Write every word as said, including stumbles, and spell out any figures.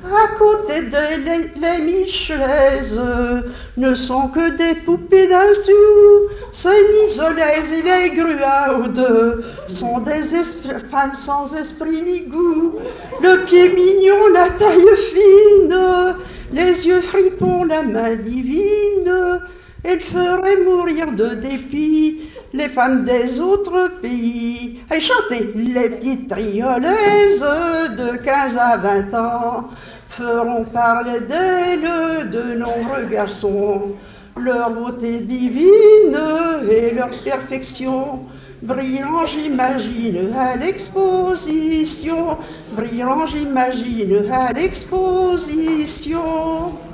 À côté d'elles, les, les Michelaises ne sont que des poupées d'un sou. Ces Misolaises et les Gruaudes sont des femmes sans esprit ni goût. Le pied mignon, la taille fine, les yeux fripons, la main divine, elles feraient mourir de dépit les femmes des autres pays. Et chantez, les petites triolaises de quinze à vingt ans feront parler d'elles de nombreux garçons. Leur beauté divine et leur perfection, brillant j'imagine à l'exposition, brillant j'imagine à l'exposition.